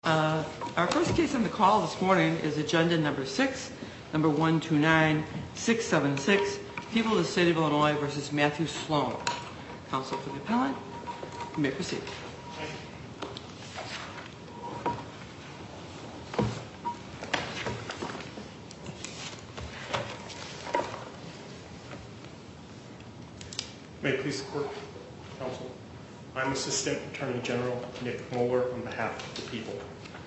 Our first case on the call this morning is agenda number 6, number 129676, People of the State of Illinois versus Matthew Sloan. Counsel for the appellant, you may proceed. May it please the court, counsel. I'm Assistant Attorney General Nick Moeller on behalf of the people.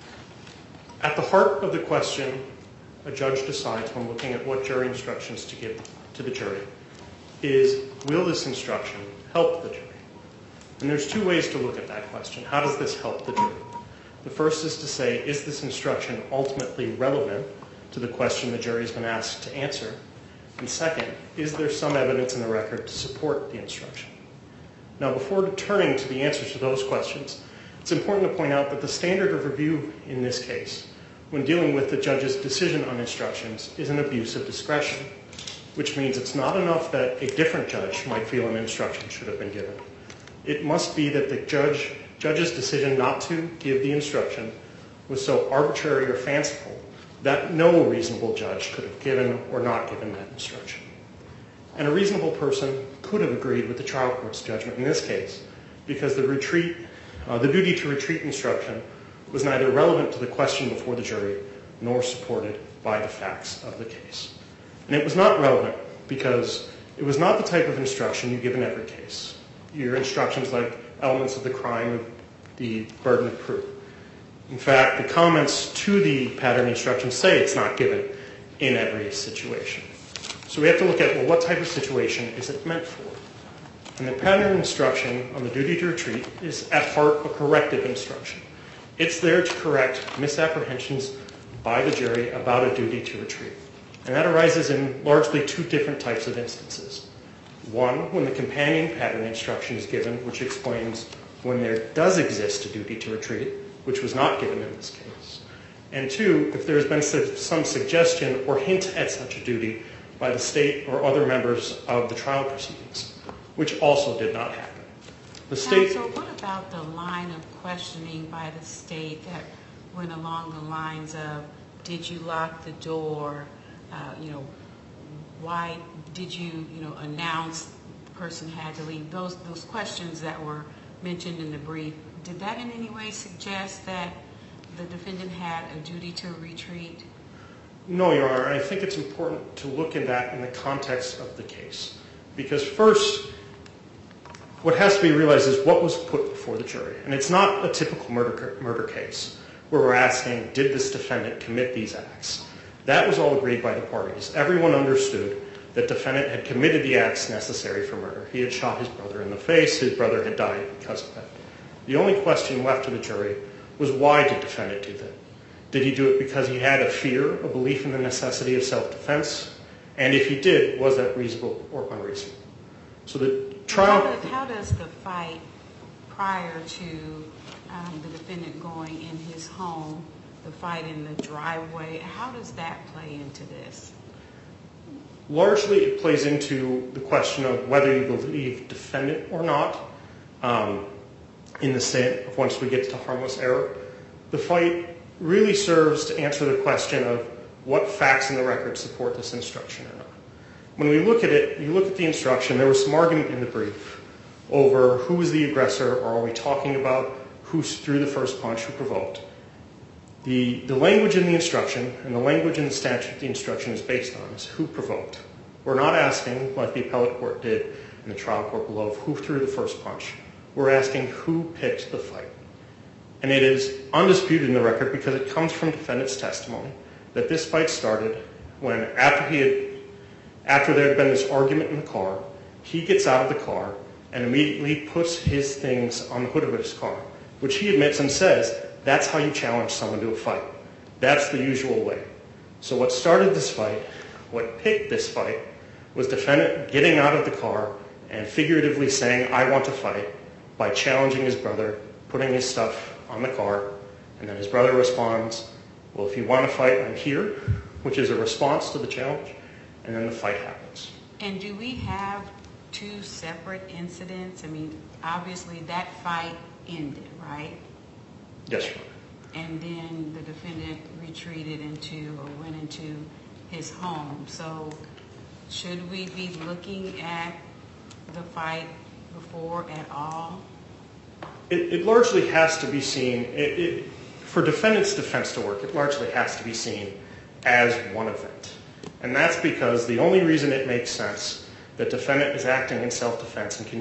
At the heart of the question a judge decides when looking at what jury instructions to give to the jury is, will this instruction help the jury? And there's two ways to look at that question. How does this help the jury? The first is to say, is this instruction ultimately relevant to the question the jury has been asked to answer? And second, is there some evidence in the record to support the instruction? Now, before turning to the answers to those questions, it's important to point out that the standard of review in this case, when dealing with the judge's decision on instructions, is an abuse of discretion, which means it's not enough that a different judge might feel an instruction should have been given. It must be that the judge's decision not to give the instruction was so arbitrary or fanciful that no reasonable judge could have given or not given that instruction. And a reasonable person could have agreed with the trial court's judgment in this case because the duty to retreat instruction was neither relevant to the question before the jury nor supported by the facts of the case. And it was not relevant because it was not the type of instruction you give in every case. Your instructions like elements of the crime, the burden of proof. In fact, the comments to the pattern instructions say it's not given in every situation. So we have to look at, well, what type of situation is it meant for? And the pattern instruction on the duty to retreat is at heart a corrective instruction. It's there to correct misapprehensions by the jury about a duty to retreat. And that arises in largely two different types of instances. One, when the companion pattern instruction is given, which explains when there does exist a duty to retreat, which was not given in this case. And two, if there has been some suggestion or hint at such a duty by the state or other members of the trial proceedings, which also did not happen. Counsel, what about the line of questioning by the state that went along the lines of, did you lock the door? Why did you, announce the person had to leave? Those questions that were mentioned in the brief, did that in any way suggest that the defendant had a duty to retreat? No, Your Honor. I think it's important to look at that in the context of the case. Because first, what has to be realized is what was put before the jury. And it's not a typical murder case where we're asking, did this defendant commit these acts? That was all agreed by the parties. Everyone understood that the defendant had committed the acts necessary for murder. He had shot his brother in the face. His brother had died because of that. The only question left to the jury was, why did the defendant do that? Did he do it because he had a fear, a belief in the necessity of self-defense? And if he did, was that reasonable or unreasonable? So the trial... How does the fight prior to the defendant going in his home, the fight in the driveway, how does that play into this? Largely, it plays into the question of whether you believe defendant or not. In the state of once we get to harmless error, the fight really serves to answer the question of what facts in the record support this instruction or not. When we look at it, you look at the instruction, there was some argument in the brief over who was the aggressor, or are we talking about who threw the first punch, who provoked. The language in the instruction and the language in the statute the instruction is based on is who provoked. We're not asking, like the appellate court did in the trial court below, who threw the first punch. We're asking who picked the fight. And it is undisputed in the record because it comes from defendant's testimony that this fight started when after there had been this argument in the car, he gets out of the car and immediately puts his things on the hood of his car, which he admits and says, that's how you challenge someone to a fight. That's the usual way. So what started this fight, what picked this fight, was defendant getting out of the car and figuratively saying, I want to fight, by challenging his brother, putting his stuff on the car, and then his brother responds, well, if you want to fight, I'm here, which is a response to the challenge, and then the fight happens. And do we have two separate incidents? I mean, obviously that fight ended, right? Yes, Your and then the defendant retreated into or went into his home. So should we be looking at the fight before at all? It largely has to be seen, for defendant's defense to work, it largely has to be seen as one event. And that's because the only reason it makes sense that defendant is acting in self-defense and can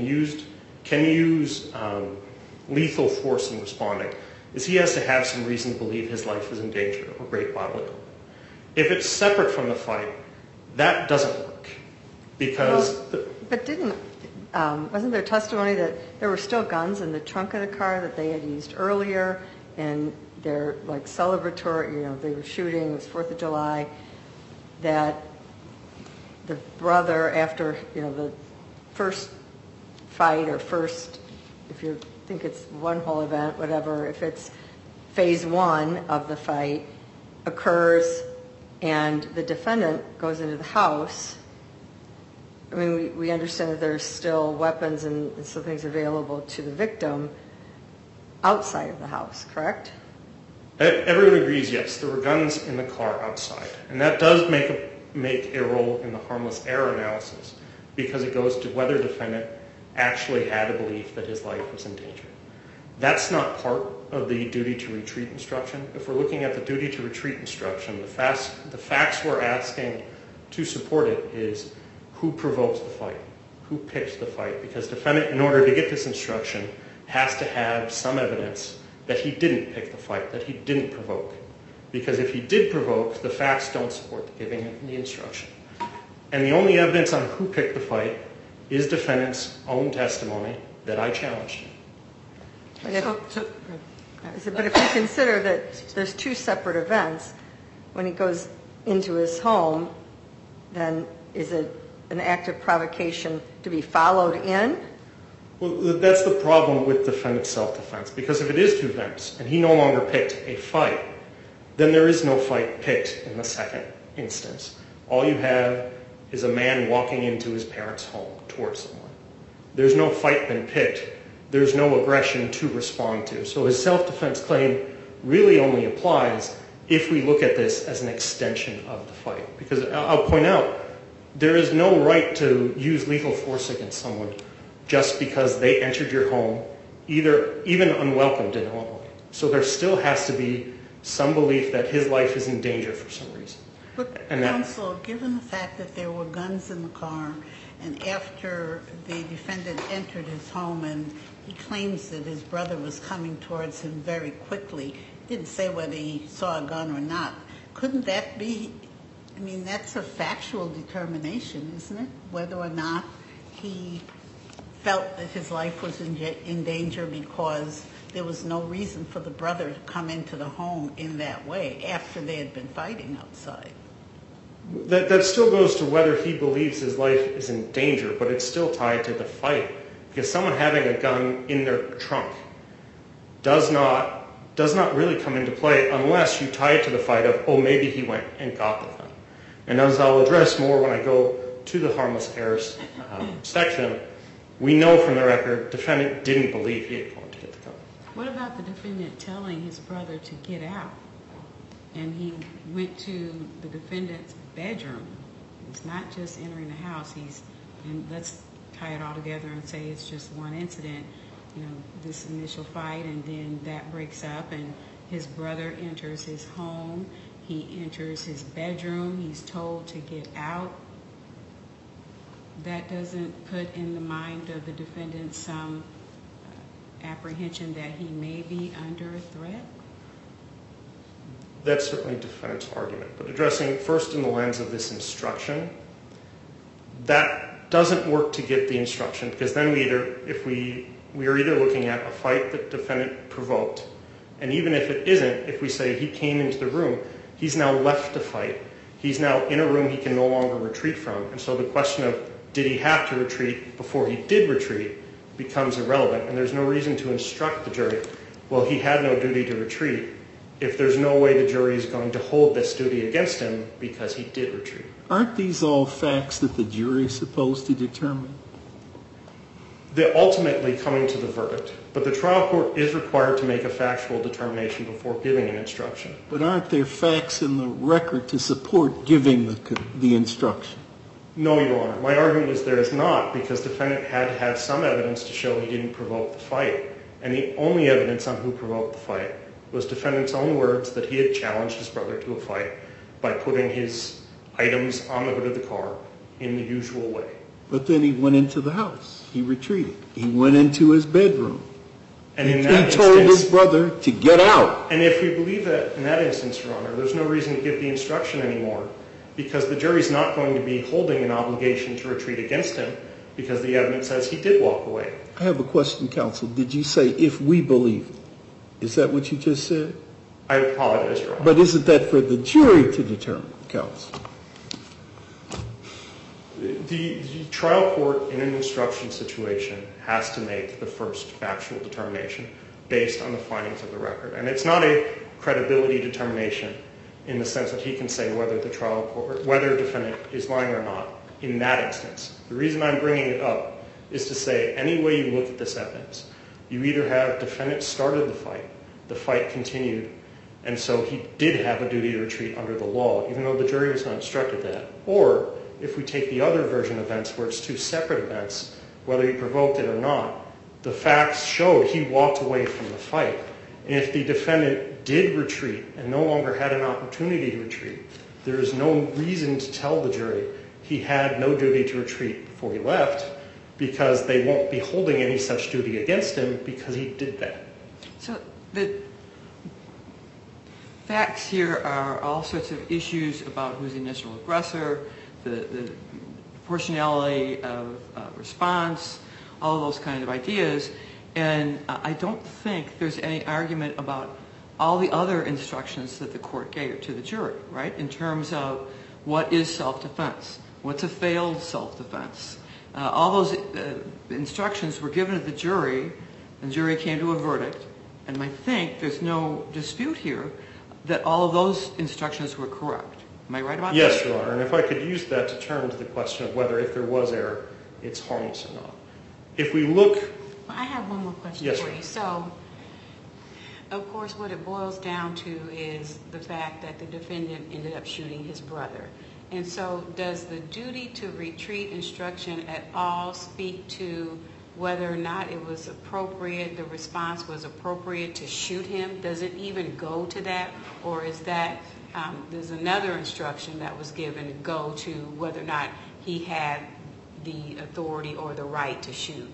use lethal force in responding is he has to have some reason to believe his life is in danger or great bodily harm. If it's separate from the fight, that doesn't work. Because... wasn't there testimony that there were still guns in the trunk of the car that they had used earlier, and they're like celebratory, they were shooting, it was 4th of July, that the brother, after, the first fight or first, if you think it's one whole event, whatever, if it's phase 1 of the fight occurs and the defendant goes into the house, I mean, we understand that there's still weapons and some things available to the victim outside of the house, correct? Everyone agrees, yes, there were guns in the car outside. And that does make a role in the harmless error analysis because it goes to whether defendant actually had a belief that his life was in danger. That's not part of the duty to retreat instruction. If we're looking at the duty to retreat instruction, the facts we're asking to support it is who provokes the fight, who picks the fight, because defendant, in order to get this instruction, has to have some evidence that he didn't pick the fight, that he didn't provoke. Because if he did provoke, the facts don't support the giving of the instruction. And the only evidence on who picked the fight is defendant's own testimony that I challenged him. But if you consider that there's 2 separate events, when he goes into his home, then is it an act of provocation to be followed in? Well, that's the problem with defendant's self-defense, because if it is 2 events and he no longer picked a fight, then there is no fight picked in the second instance. All you have is a man walking into his parents' home towards someone. There's no fight been picked. There's no aggression to respond to. So his self-defense claim really only applies if we look at this as an extension of the fight. Because I'll point out, there is no right to use lethal force against someone just because they entered your home, even unwelcomed in Illinois. So there still has to be some belief that his life is in danger for some reason. But counsel, given the fact that there were guns in the car, and after the defendant entered his home and he claims that his brother was coming towards him very quickly, didn't say whether he saw a gun or not, couldn't that be, I mean, that's a factual determination, isn't it? Whether or not he felt that his life was in danger because there was no reason for the brother to come into the home in that way after they had been fighting outside. That still goes to whether he believes his life is in danger, but it's still tied to the fight. Because someone having a gun in their trunk does not really come into play unless you tie it to the fight of, oh, maybe he went and got the gun. And as I'll address more when I go to the harmless errors section, we know from the record defendant didn't believe he had gone to get the gun. What about the defendant telling his brother to get out? And he went to the defendant's bedroom. It's not just entering the house. And let's tie it all together and say it's just one incident, this initial fight, and then that breaks up, and his brother enters his home. He enters his bedroom. He's told to get out. That doesn't put in the mind of the defendant some apprehension that he may be under a threat? That's certainly the defendant's argument. But addressing first in the lens of this instruction, that doesn't work to get the instruction, because then we are either looking at a fight that defendant provoked, and even if it isn't, if we say he came into the room, he's now left the fight. He's now in a room he can no longer retreat from. And so the question of did he have to retreat before he did retreat becomes irrelevant. And there's no reason to instruct the jury, well, he had no duty to retreat, if there's no way the jury is going to hold this duty against him because he did retreat. Aren't these all facts that the jury is supposed to determine? They're ultimately coming to the verdict. But the trial court is required to make a factual determination before giving an instruction. But aren't there facts in the record to support giving the instruction? No, Your Honor. My argument is there is not, because defendant had to have some evidence to show he didn't provoke the fight. And the only evidence on who provoked the fight was defendant's own words that he had challenged his brother to a fight by putting his items on the hood of the car in the usual way. But then he went into the house. He retreated. He went into his bedroom. And in that he told instance, his brother to get out. And if we believe that in that instance, Your Honor, there's no reason to give the instruction anymore, because the jury's not going to be holding an obligation to retreat against him because the evidence says he did walk away. I have a question, counsel. Did you say if we believe? Is that what you just said? I apologize, Your Honor. But isn't that for the jury to determine, counsel? The trial court in an instruction situation has to make the first factual determination based on the findings of the record. And it's not a credibility determination in the sense that he can say whether the trial court, whether defendant is lying or not in that instance. The reason I'm bringing it up is to say any way you look at this evidence, you either have defendant started the fight continued, and so he did have a duty to retreat under the law, even though the jury was not instructed that. Or if we take the other version of events where it's two separate events, whether he provoked it or not, the facts showed he walked away from the fight. And if the defendant did retreat and no longer had an opportunity to retreat, there is no reason to tell the jury he had no duty to retreat before he left, because they won't be holding any such duty against him because he did that. So the facts here are all sorts of issues about who's the initial aggressor, the proportionality of response, all of those kind of ideas. And I don't think there's any argument about all the other instructions that the court gave to the jury, right, in terms of what is self-defense, what's a failed self-defense. All those instructions were given to the jury, and the jury came to a verdict. And I think there's no dispute here that all of those instructions were correct. Am I right about that? Yes, Your Honor. And if I could use that to turn to the question of whether if there was error, it's harmless or not. If we look... I have one more question for you. So, of course, what it boils down to is the fact that the defendant ended up shooting his brother. And so does the duty to retreat instruction at all speak to whether or not it was appropriate, the response was appropriate to shoot him? Does it even go to that? Or is that, there's another instruction that was given to go to whether or not he had the authority or the right to shoot?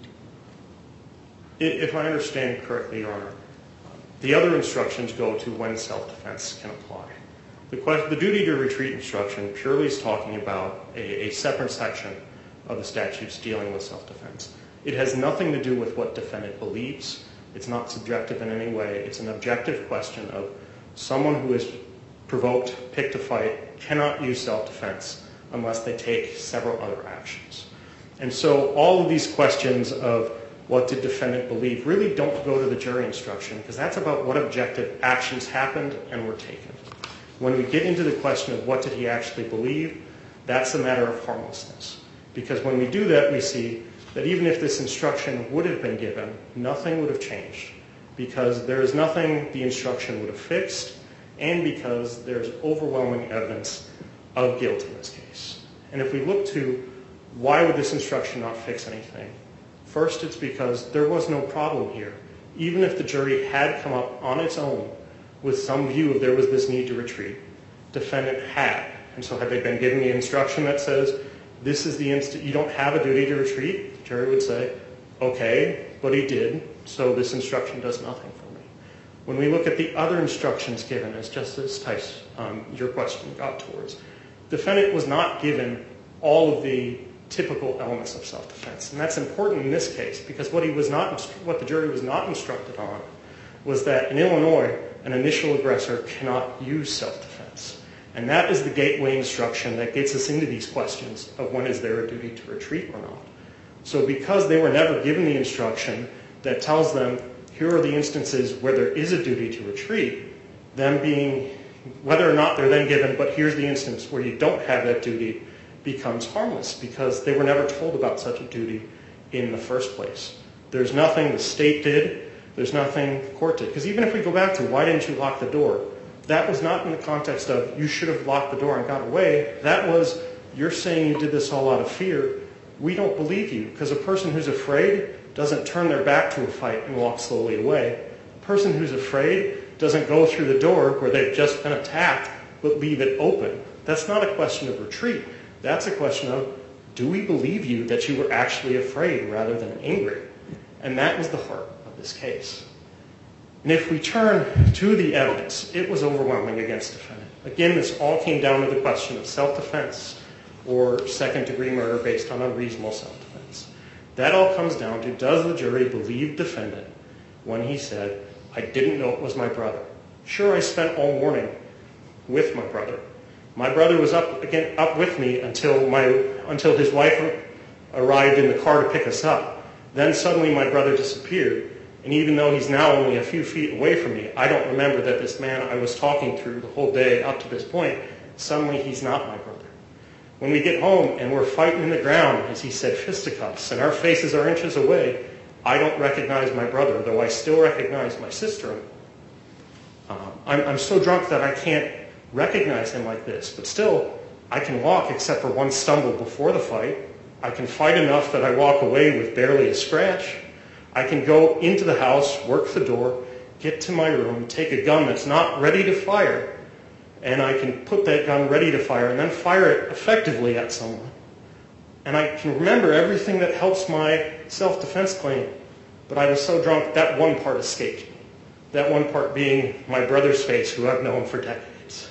If I understand correctly, Your Honor, the other instructions go to when self-defense can apply. The duty to retreat instruction purely is talking about a separate section of the statutes dealing with self-defense. It has nothing to do with what defendant believes. It's not subjective in any way. It's an objective question of someone who is provoked, picked a fight, cannot use self-defense unless they take several other actions. And so all of these questions of what did defendant believe really don't go to the jury instruction, because that's about what objective actions happened and were taken. When we get into the question of what did he actually believe, that's a matter of harmlessness. Because when we do that, we see that even if this instruction would have been given, nothing would have changed. Because there is nothing the instruction would have fixed, and because there's overwhelming evidence of guilt in this case. And if we look to why would this instruction not fix anything, first it's because there was no problem here. Even if the jury had come up on its own with some view of there was this need to retreat, defendant had. And so had they been given the instruction that says, this is the instant, you don't have a duty to retreat, the jury would say, okay, but he did, so this instruction does nothing for me. When we look at the other instructions given, as Justice Tice, your question got towards, defendant was not given all of the typical elements of self-defense. And that's important in this case, because what the jury was not instructed on was that in Illinois, an initial aggressor cannot use self-defense. And that is the gateway instruction that gets us into these questions of when is there a duty to retreat or not. So because they were never given the instruction that tells them, here are the instances where there is a duty to retreat, them being, whether or not they're then given, but here's the instance where you don't have that duty, becomes harmless because they were never told about such a duty in the first place. There's nothing the state did. There's nothing the court did. Because even if we go back to why didn't you lock the door, that was not in the context of you should have locked the door and got away. That was you're saying you did this all out of fear. We don't believe you, because a person who's afraid doesn't turn their back to a fight and walk slowly away. A person who's afraid doesn't go through the door where they've just been attacked but leave it open. That's not a question of retreat. That's a question of, do we believe you that you were actually afraid rather than angry? And that was the heart of this case. And if we turn to the evidence, it was overwhelming against the defendant. Again, this all came down to the question of self-defense or second-degree murder based on unreasonable self-defense. That all comes down to, does the jury believe the defendant when he said, I didn't know it was my brother? Sure, I spent all morning with my brother. My brother was up with me until his wife arrived in the car to pick us up. Then suddenly my brother disappeared. And even though he's now only a few feet away from me, I don't remember that this man I was talking to the whole day up to this point, suddenly he's not my brother. When we get home and we're fighting in the ground, as he said, fisticuffs, and our faces are inches away, I don't recognize my brother, though I still recognize my sister. I'm so drunk that I can't recognize him like this, but still, I can walk except for one stumble before the fight. I can fight enough that I walk away with barely a scratch. I can go into the house, work the door, get to my room, take a gun that's not ready to fire, and I can put that gun ready to fire and then fire it effectively at someone. And I can remember everything that helps my self-defense claim, but I was so drunk that one part escaped me. That one part being my brother's face, who I've known for decades.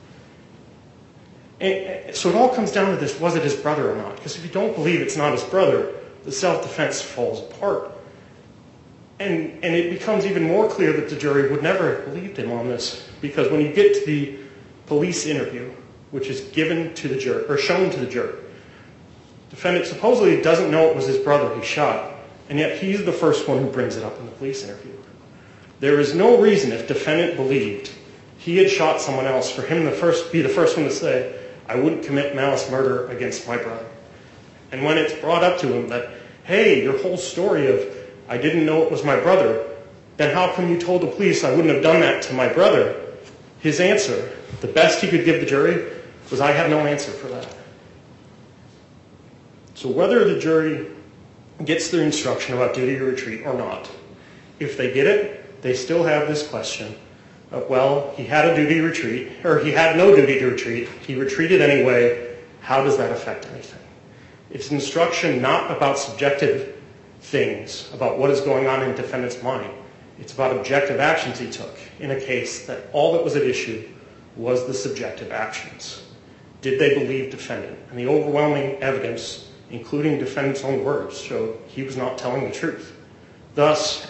And so it all comes down to this, was it his brother or not? Because if you don't believe it's not his brother, the self-defense falls apart. And it becomes even more clear that the jury would never have believed him on this, because when you get to the police interview, which is given to the jury, or shown to the jury, defendant supposedly doesn't know it was his brother he shot, and yet he's the first one who brings it up in the police interview. There is no reason, if defendant believed he had shot someone else, for him to be the first one to say, I wouldn't commit malice murder against my brother. And when it's brought up to him that, hey, your whole story of, I didn't know it was my brother, then how come you told the police I wouldn't have done that to my brother? His answer, the best he could give the jury, was I have no answer for that. So whether the jury gets their instruction about duty to retreat or not, if they get it, they still have this question of, well, he had a duty to retreat, or he had no duty to retreat, he retreated anyway, how does that affect anything? It's instruction not about subjective things, about what is going on in the defendant's mind. It's about objective actions he took in a case that all that was at issue was the subjective actions. Did they believe defendant? And the overwhelming evidence, including defendant's own words, showed he was not telling the truth. Thus,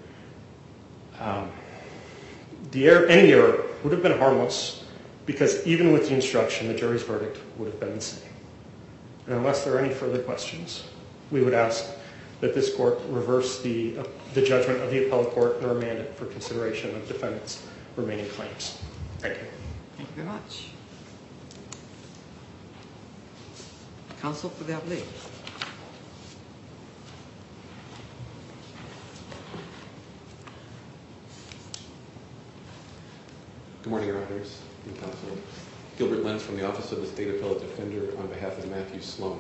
any error would have been harmless, because even with the instruction, the jury's verdict would have been the same. And unless there are any further questions, we would ask that this court reverse the judgment of the appellate court and remand it for consideration of defendant's remaining claims. Thank you. Thank you very much. Counsel for the appellate. Good morning, Your Honors and Counsel. Gilbert Lenz from the Office of the State Appellate Defender on behalf of Matthew Sloan.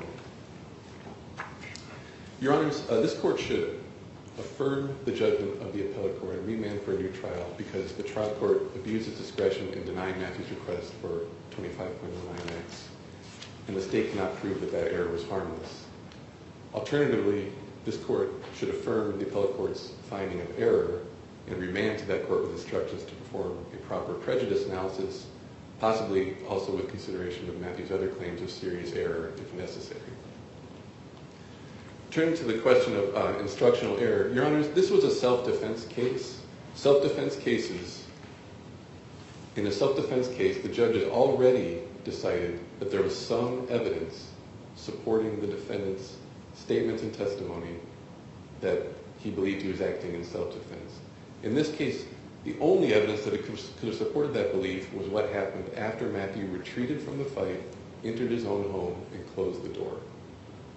Your Honors, this court should affirm the judgment of the appellate court and remand for a new trial because the trial court abused its discretion in denying Matthew's request for 25.09x, and the state cannot prove that that error was harmless. Alternatively, this court should affirm the appellate court's finding of error and remand to that court with instructions to perform a proper prejudice analysis, possibly also with consideration of Matthew's other claims of serious error if necessary. Turning to the question of instructional error, Your Honors, this was a self-defense case. Self-defense cases, in a self-defense case, the judge has already decided that there was some evidence supporting the defendant's statements and testimony that he believed he was acting in self-defense. In this case, the only evidence that could have supported that belief was what happened after Matthew retreated from the fight, entered his own home, and closed the door.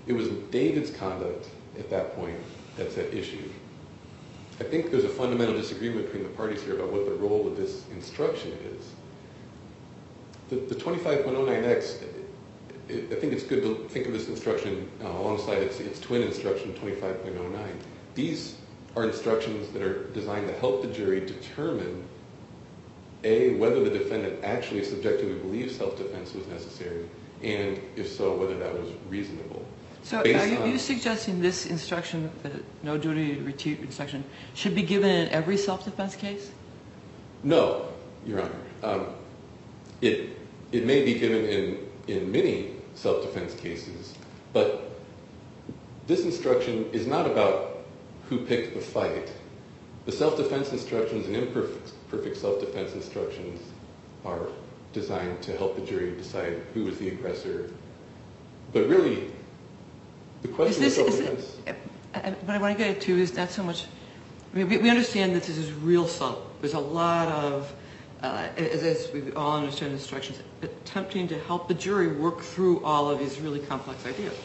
It was David's conduct at that point that's at issue. I think there's a fundamental disagreement between the parties here about what the role of this instruction is. The 25.09x, I think it's good to think of this instruction alongside its twin instruction, 25.09. These are instructions that are designed to help the jury determine, A, whether the defendant actually subjectively believes self-defense was necessary, and if so, whether that was reasonable. So are you suggesting this instruction, the no duty to retreat instruction, should be given in every self-defense case? No, Your Honor. It may be given in many self-defense cases, but this instruction is not about who picked the fight. The self-defense instructions and imperfect self-defense instructions are designed to help the jury decide who was the aggressor. But really, the question of self-defense... What I want to get to is not so much... I mean, we understand that this is real subtle. There's a lot of, as we all understand instructions, attempting to help the jury work through all of these really complex ideas.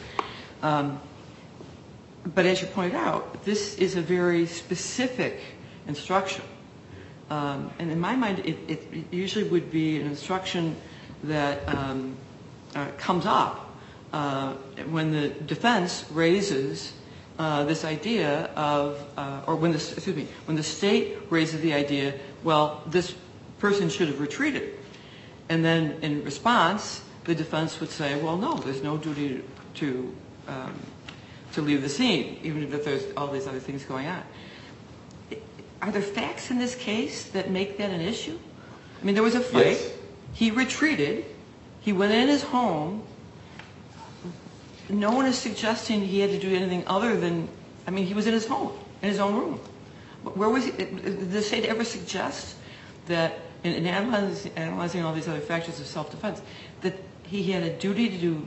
But as you pointed out, this is a very specific instruction. And in my mind, it usually would be an instruction that comes up when the defense raises this idea of, or when the state raises the idea, well, this person should have retreated. And then in response, the defense would say, well, no, there's no duty to leave the scene, even if there's all these other things going on. Are there facts in this case that make that an issue? I mean, there was a fight. Yes. He retreated. He went in his home. No one is suggesting he had to do anything other than, I mean, he was in his home, in his own room. Where was he? Did the state ever suggest that, in analyzing all these other factors of self-defense, that he had a duty to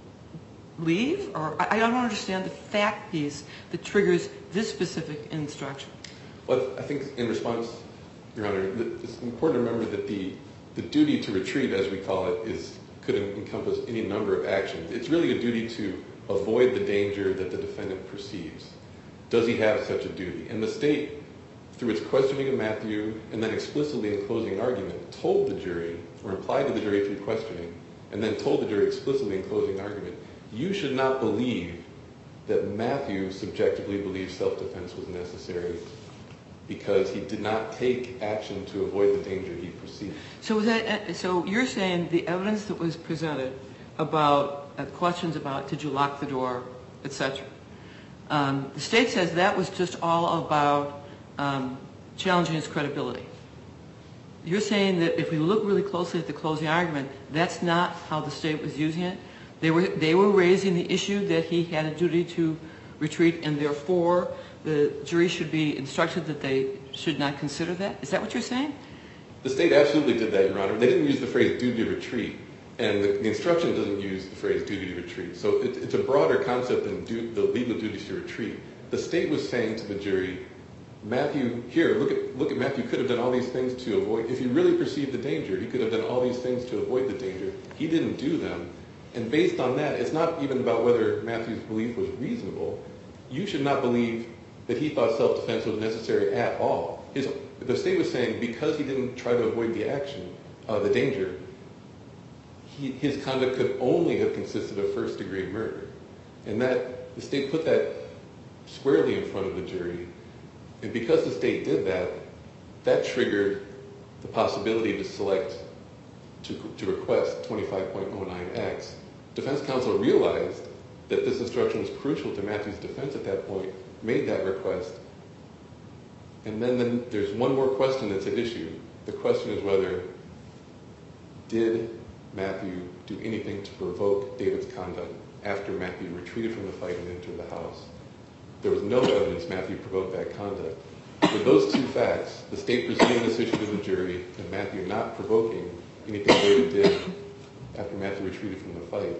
leave? Or I don't understand the fact piece that triggers this specific instruction. Well, I think in response, Your Honor, it's important to remember that the duty to retreat, as we call it, could encompass any number of actions. It's really a duty to avoid the danger that the defendant perceives. Does he have such a duty? And the state, through its questioning of Matthew, and then explicitly in closing argument, told the jury, or implied to the jury through questioning, and then told the jury explicitly in closing argument, you should not believe that Matthew subjectively believed self-defense was necessary because he did not take action to avoid the danger he perceived. So you're saying the evidence that was presented about questions about did you lock the door, etc. The state says that was just all about challenging his credibility. You're saying that if we look really closely at the closing argument, that's not how the state was using it? They were raising the issue that he had a duty to retreat, and therefore the jury should be instructed that they should not consider that? Is that what you're saying? The state absolutely did that, Your Honor. They didn't use the phrase duty to retreat, and the instruction doesn't use the phrase duty to retreat. So it's a broader concept than the legal duties to retreat. The state was saying to the jury, Matthew, here, look at Matthew, could have done all these things to avoid, if he really perceived the danger, he could have done all these things to avoid the danger. He didn't do them. And based on that, it's not even about whether Matthew's belief was reasonable. You should not believe that he thought self-defense was necessary at all. The state was saying because he didn't try to avoid the action, the danger, his conduct could only have consisted of first-degree murder. And that the state put that squarely in front of the jury. And because the state did that, that triggered the possibility to select, to request 25.09x. Defense counsel realized that this instruction was crucial to Matthew's defense at that point, made that request. And then there's one more question that's at issue. The question is whether did Matthew do anything to provoke David's conduct after Matthew retreated from the fight and entered the house? There was no evidence Matthew provoked that conduct. With those two facts, the state presenting this issue to the jury and Matthew not provoking anything David did after Matthew retreated from the fight,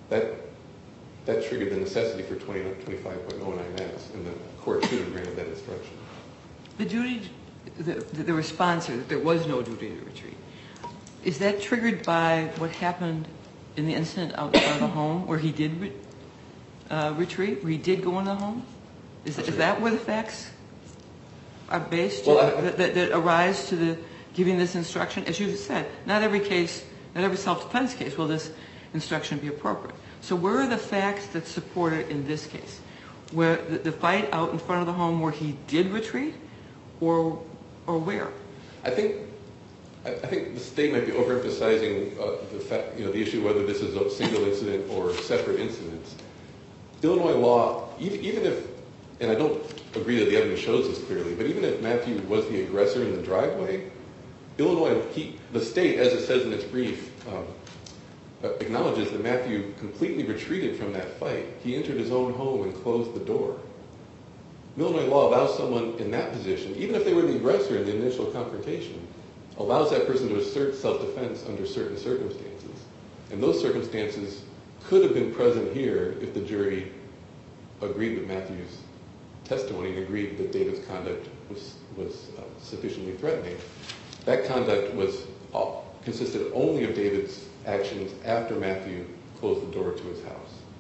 that triggered the necessity for 25.09x, and the court should have granted that instruction. The duty, the response is that there was no duty to retreat. Is that triggered by what happened in the incident outside the home where he did retreat, where he did go in the home? Is that where the facts are based that arise to the giving this instruction? As you said, not every self-defense case will this instruction be appropriate. So where are the facts that support it in this case? Where the fight out in front of the home where he did retreat, or where? I think the state might be overemphasizing the issue whether this is a single incident or separate incidents. Illinois law, even if, and I don't agree that the evidence shows this clearly, but even if Matthew was the aggressor in the driveway, Illinois, the state, as it says in its brief, acknowledges that Matthew completely retreated from that fight. He entered his own home and closed the door. Illinois law allows someone in that position, even if they were the aggressor in the initial confrontation, allows that person to assert self-defense under certain circumstances. And those circumstances could have been present here if the jury agreed with Matthew's testimony and agreed that David's conduct was sufficiently threatening. That conduct consisted only of David's actions after Matthew closed the door to his house.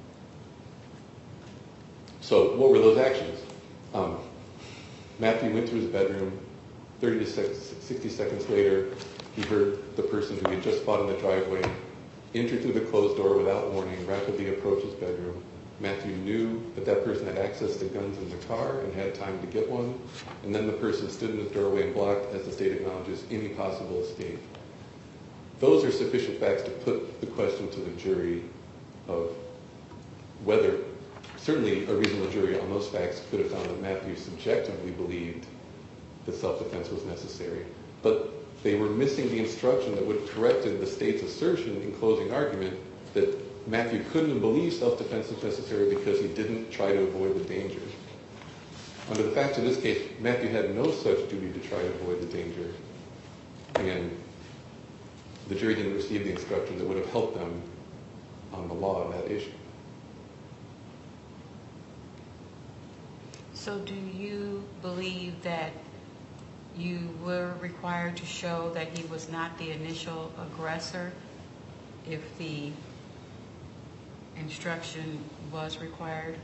So what were those actions? Matthew went to his bedroom. 30 to 60 seconds later, he heard the person who he had just fought in the driveway enter through the closed door without warning, rapidly approach his bedroom. Matthew knew that person had access to guns in the car and had time to get one. And then the person stood in the doorway and blocked, as the state acknowledges, any possible escape. Those are sufficient facts to put the question to the jury of whether, certainly a reasonable jury on those facts could have found that Matthew subjectively believed that self-defense was necessary. But they were missing the instruction that would have corrected the state's assertion in closing argument that Matthew couldn't have believed self-defense was necessary because he didn't try to avoid the danger. Under the facts of this case, Matthew had no such duty to try to avoid the danger. And the jury didn't receive the instruction that would have helped them on the law on that issue. So do you believe that you were required to show that he was not the initial aggressor if the instruction was required?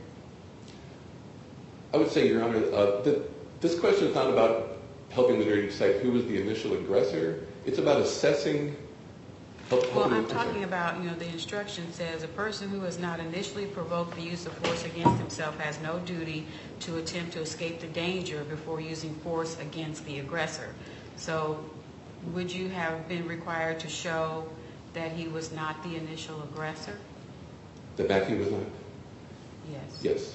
I would say, Your Honor, that this question is not about helping the jury decide who was the initial aggressor. It's about assessing. Well, I'm talking about, the instruction says a person who has not initially provoked the use of force against himself has no duty to attempt to escape the danger before using force against the aggressor. So would you have been required to show that he was not the initial aggressor? That Matthew was not? Yes. Yes.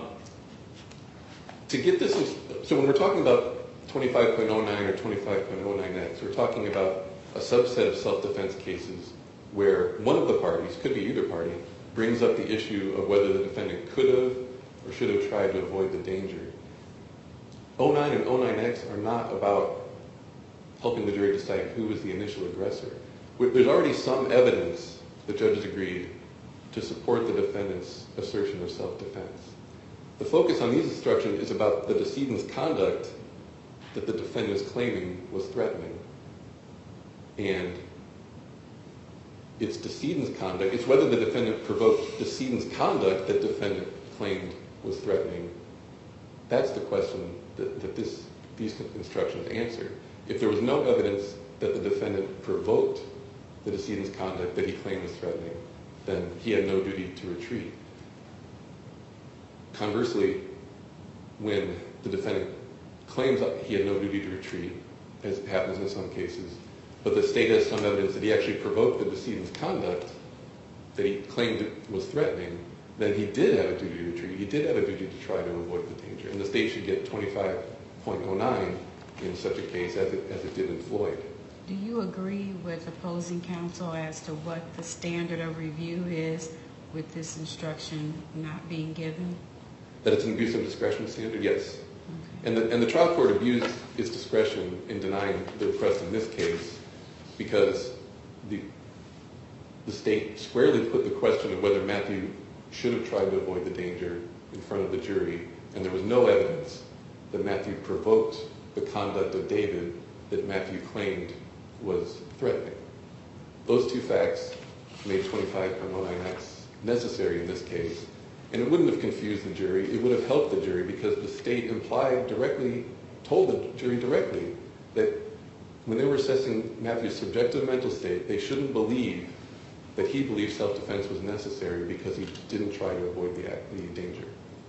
To get this, so when we're talking about 25.09 or 25.09X, we're talking about a subset of self-defense cases where one of the parties, could be either party, brings up the issue of whether the defendant could have or should have tried to avoid the danger. 09 and 09X are not about helping the jury decide who was the initial aggressor. There's already some evidence, the judges agreed, to support the defendant's assertion of self-defense. The focus on these instructions is about the decedent's conduct that the defendant is claiming was threatening. And it's decedent's conduct, it's whether the defendant provoked decedent's conduct that defendant claimed was threatening. That's the question that these instructions answer. If there was no evidence that the defendant provoked the decedent's conduct that he claimed was threatening, then he had no duty to retreat. Conversely, when the defendant claims that he had no duty to retreat, as happens in some cases, but the state has some evidence that he actually provoked the decedent's conduct that he claimed was threatening, then he did have a duty to retreat. He did have a duty to try to avoid the danger. And the state should get 25.09 in such a case as it did in Floyd. Do you agree with opposing counsel as to what the standard of review is with this instruction not being given? That it's an abuse of discretion standard? Yes. Okay. And the trial court abused its discretion in denying the request in this case because the state squarely put the question of whether Matthew should have tried to avoid the danger in front of the jury, and there was no evidence that Matthew provoked the conduct of David that Matthew claimed was threatening. Those two facts made 25.09X necessary in this case, And it wouldn't have confused the jury. It would have helped the jury because the state told the jury directly that when they were assessing Matthew's subjective mental state, they shouldn't believe that he believed self-defense was necessary because he didn't try to avoid the danger.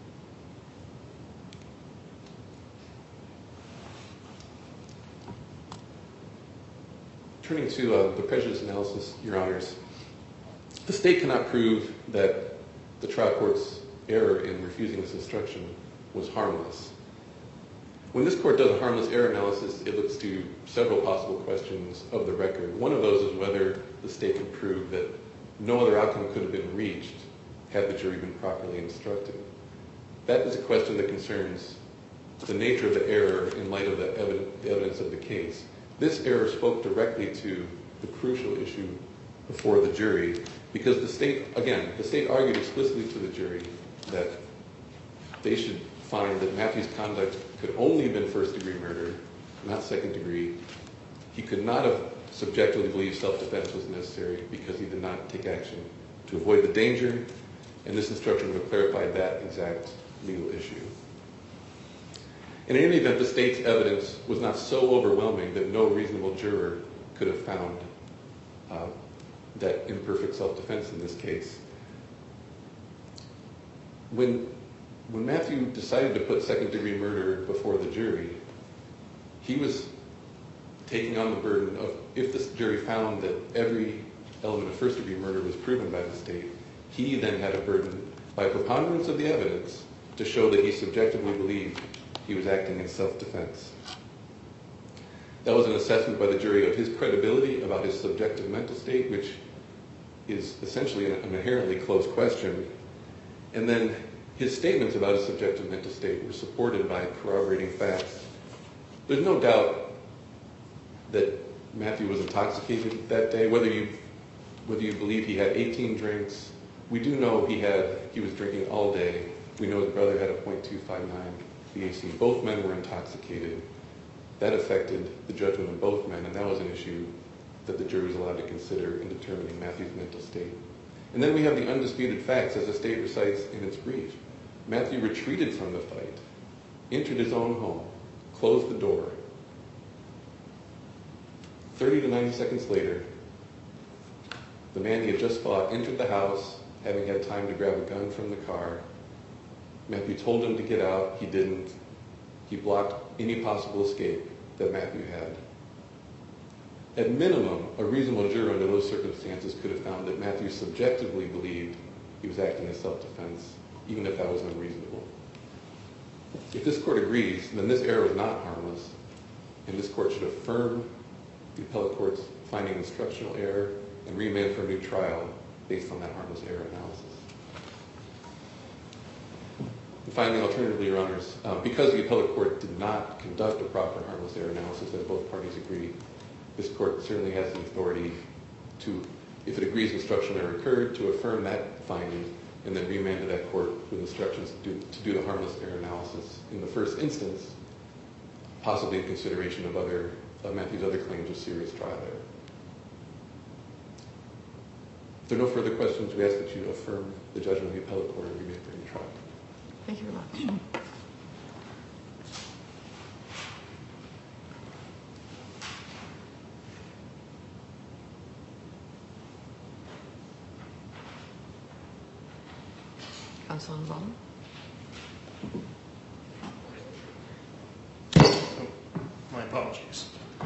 Turning to the prejudice analysis, Your Honors, the state cannot prove that the trial court's error in refusing this instruction was harmless. When this court does a harmless error analysis, it looks to several possible questions of the record. One of those is whether the state can prove that no other outcome could have been reached had the jury been properly instructed. That is a question that concerns the nature of the error in light of the evidence of the case. This error spoke directly to the crucial issue before the jury because the state argued explicitly to the jury that they should find that Matthew's conduct could only have been first-degree murder, not second-degree. He could not have subjectively believed self-defense was necessary because he did not take action to avoid the danger, and this instruction would have clarified that exact legal issue. In any event, the state's evidence was not so overwhelming that no reasonable juror could have found that imperfect self-defense in this case. When Matthew decided to put second-degree murder before the jury, he was taking on the burden of, if the jury found that every element of first-degree murder was proven by the state, he then had a burden, by preponderance of the evidence, to show that he subjectively believed he was acting in self-defense. That was an assessment by the jury of his credibility about his subjective mental state, which is essentially an inherently close question. And then his statements about his subjective mental state were supported by corroborating facts. There's no doubt that Matthew was intoxicated that day, whether you believe he had 18 drinks. We do know he was drinking all day. We know his brother had a .259 BAC. Both men were intoxicated. That affected the judgment of both men, and that was an issue that the jury was allowed to consider in determining Matthew's mental state. And then we have the undisputed facts, as the state recites in its brief. Matthew retreated from the fight, entered his own home, closed the door. 30 to 90 seconds later, the man he had just fought entered the house, having had time to grab a gun from the car. Matthew told him to get out. He didn't. He blocked any possible escape that Matthew had. At minimum, a reasonable juror under those circumstances could have found that Matthew subjectively believed he was acting in self-defense, even if that was unreasonable. If this court agrees, then this error is not harmless, and this court should affirm the appellate court's finding instructional error and remand for a new trial based on that harmless error analysis. And finally, alternatively, Your Honors, because the appellate court did not conduct a proper harmless error analysis, as both parties agree, this court certainly has the authority to, if it agrees instructional error occurred, to affirm that finding and then remand to that court with instructions to do the harmless error analysis in the first instance, possibly in consideration of Matthew's other claims of serious trial error. If there are no further questions, we ask that you affirm the judgment of the appellate court and remand for a new trial. Thank you very much. Counsel involved? My apologies.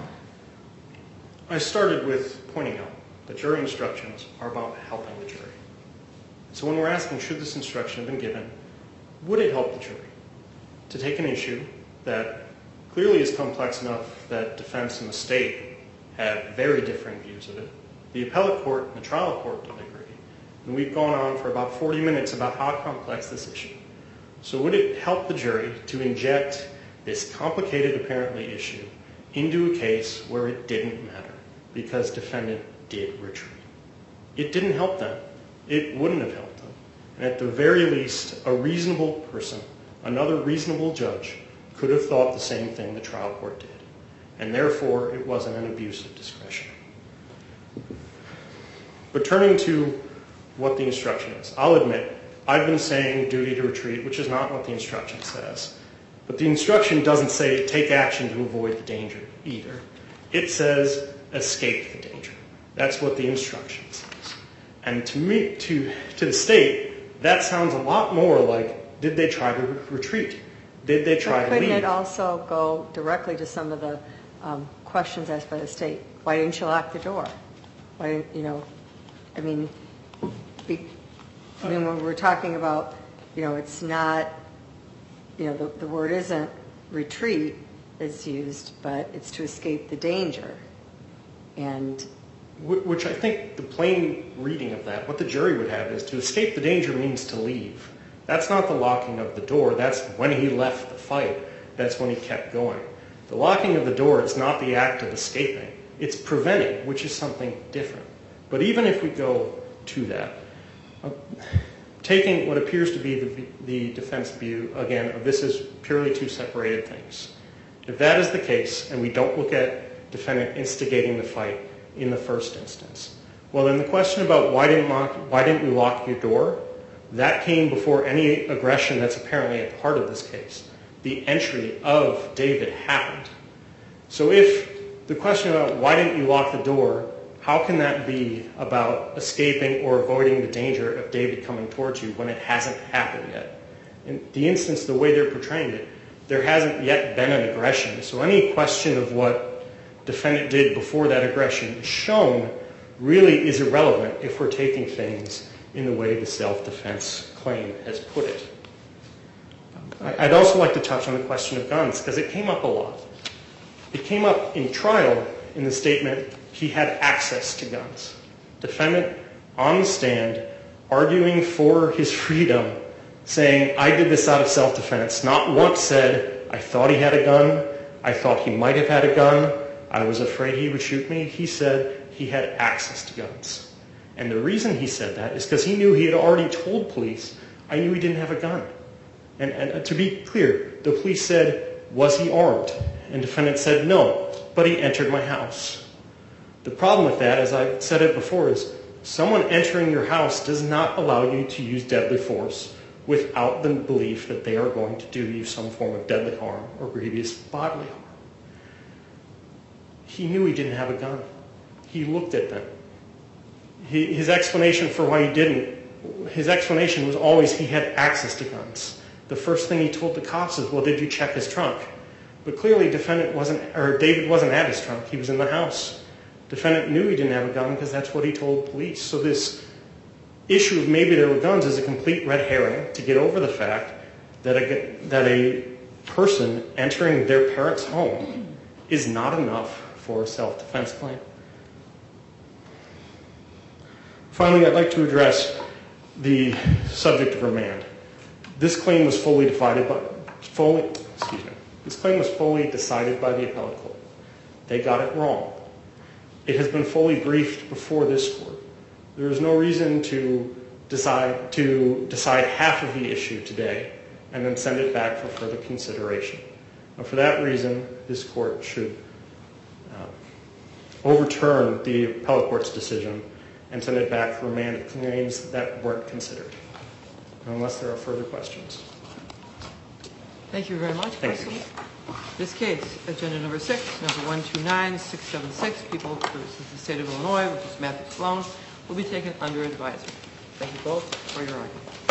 I started with pointing out that jury instructions are about helping the jury. So when we're asking, should this instruction have been given, would it help the jury to take an issue that clearly is complex enough that defense and the state have very different views of it? The appellate court and the trial court don't agree. And we've gone on for about 40 minutes about how complex this issue. So would it help the jury to inject this complicated, apparently, issue into a case where it didn't matter because defendant did retreat? It didn't help them. It wouldn't have helped them. And at the very least, a reasonable person, another reasonable judge, could have thought the same thing the trial court did. And therefore, it wasn't an abuse of discretion. But turning to what the instruction is, I'll admit I've been saying duty to retreat, which is not what the instruction says. But the instruction doesn't say take action to avoid the danger either. It says escape the danger. That's what the instruction says. And to me, to the state, that sounds a lot more like, did they try to retreat? Did they try to leave? Couldn't it also go directly to some of the questions asked by the state? Why didn't you lock the door? Why didn't, you know, I mean, when we're talking about, you know, it's not, you know, the word isn't retreat is used, but it's to escape the danger. And which I think the plain reading of that, what the jury would have is to escape the danger means to leave. That's not the locking of the door. That's when he left the fight. That's when he kept going. The locking of the door is not the act of escaping. It's preventing, which is something different. But even if we go to that, taking what appears to be the defense view, again, of this is purely two separated things. If that is the case, and we don't look at defendant instigating the fight in the first instance, well, then the question about why didn't we lock your door, that came before any aggression that's apparently at the heart of this case. The entry of David happened. So if the question about why didn't you lock the door, how can that be about escaping or avoiding the danger of David coming towards you when it hasn't happened yet? In the instance, the way they're portraying it, there hasn't yet been an aggression. So any question of what defendant did before that aggression is shown really is irrelevant if we're taking things in the way the self-defense claim has put it. I'd also like to touch on the question of guns, because it came up a lot. It came up in trial in the statement he had access to guns. Defendant on the stand arguing for his freedom, saying, I did this out of self-defense. Not once said, I thought he had a gun. I thought he might have had a gun. I was afraid he would shoot me. He said he had access to guns. And the reason he said that is because he knew he had already told police, I knew he didn't have a gun. And to be clear, the police said, was he armed? And defendant said, no, but he entered my house. The problem with that, as I've said it before, is someone entering your house does not allow you to use deadly force without the belief that they are going to do you some form of deadly harm or grievous bodily harm. He knew he didn't have a gun. He looked at them. His explanation for why he didn't, his explanation was always he had access to guns. The first thing he told the cops is, well, did you check his trunk? But clearly David wasn't at his trunk. He was in the house. Defendant knew he didn't have a gun because that's what he told police. So this issue of maybe there were guns is a complete red herring to get over the fact that a person entering their parents' home is not enough for a self-defense claim. Finally, I'd like to address the subject of remand. This claim was fully decided by the appellate court. They got it wrong. It has been fully briefed before this court. There is no reason to decide half of the issue today and then send it back for further consideration. And for that reason, this court should overturn the appellate court's decision and send it back for remand of claims that weren't considered. Unless there are further questions. Thank you very much. Thank you. This case, agenda number 6, number 129676, People versus the State of Illinois, which is Matthew Sloan, will be taken under advisement. Thank you both for your argument.